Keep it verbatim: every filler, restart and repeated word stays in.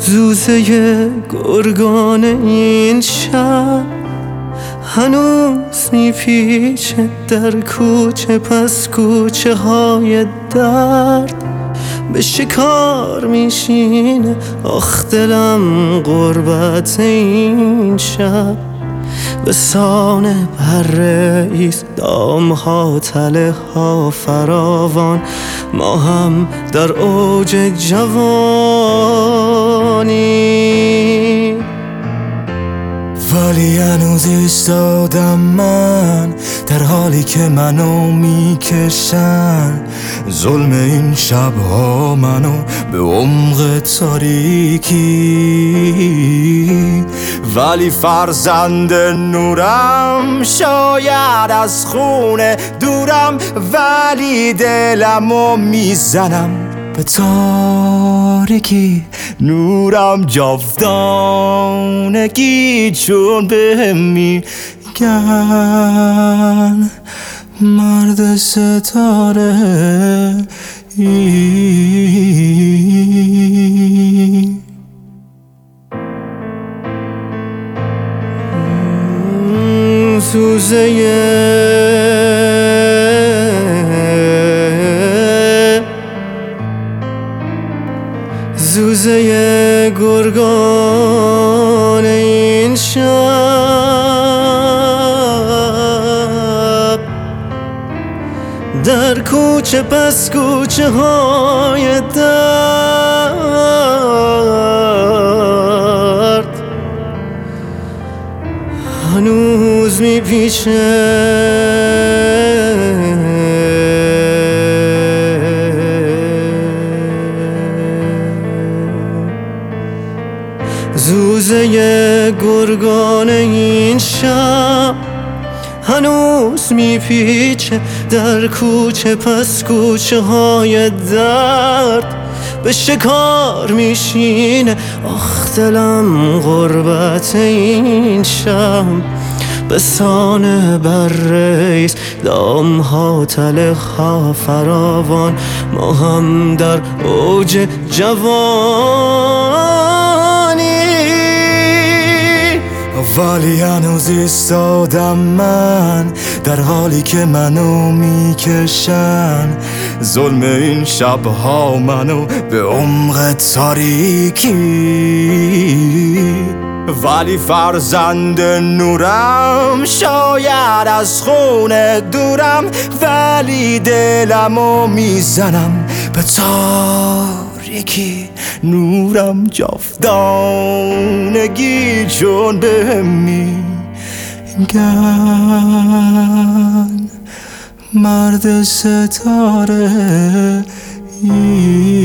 زوزه گرگان این شب هنوز میپیچه در کوچه پس کوچه های درد، به شکار میشینه آخ دلم غربت این شب. به سان پره ایست دام ها تله ها فراوان، ما هم در اوج جوانی. ولی هنوز ایستادم من در حالی که منو میکشن ظلم این شبها منو به عمق تاریکی. ولی فرزند نورم شاید از خونه دورم، ولی دلمو میزنم به تاریکی. نورم جاودانگی چون بهم میگن مرد ستاره ای. سوزه زوزه گرگان این شب در کوچه پس کوچه های درد هنوز میپیچه. زوزه گرگان این شب هنوز میپیچه در کوچه پس کوچه های درد، به شکار میشینه آخ دلم غربت این شب. به سان بره ایست دام ها تله ها فراوان، ما هم در اوج جوانی. ولی هنوز ایستادم من در حالی که منو میکشن ظلم این شبها منو به عمق تاریکی. ولی فرزند نورم شاید از خونه دورم، ولی دلمو میزنم به تاریکی. نورم جاودانگی چون بهم میگن مرد ستاره ای.